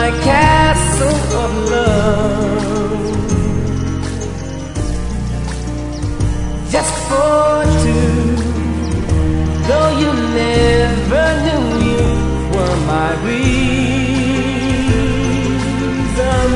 my castle of love. Just for two, though you never knew you were my reason.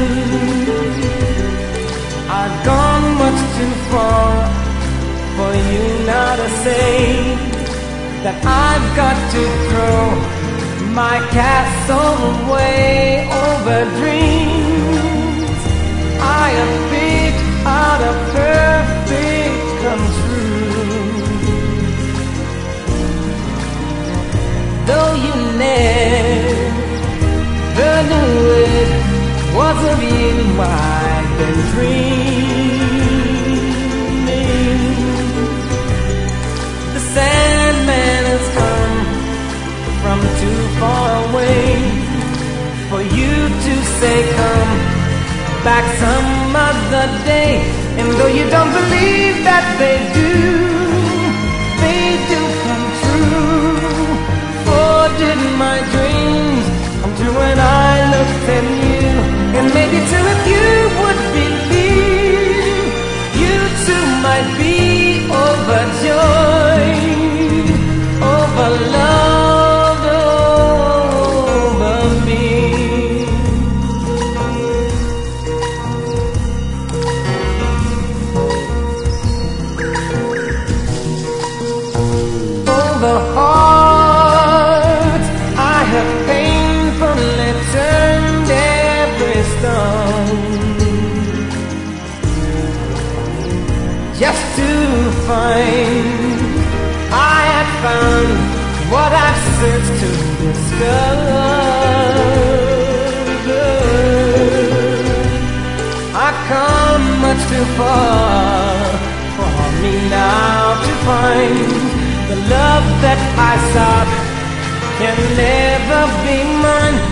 I've gone much too far for you now to say that I've got to throw my castle away over dreams I have picked out of perfect come true. Though you never knew it was of you I've been dreaming. The Sandman has come from too far away for you to say come back some other day. And though you don't believe that they do come true. For did my dreams come true when I looked at you? And maybe too if you would believe, you too might be overjoyed, over loved over me. Over hearts I have painfully turned every stone, just to find I had found what I've searched to discover. I've come much too far for me now to find the love that I sought can never be mine.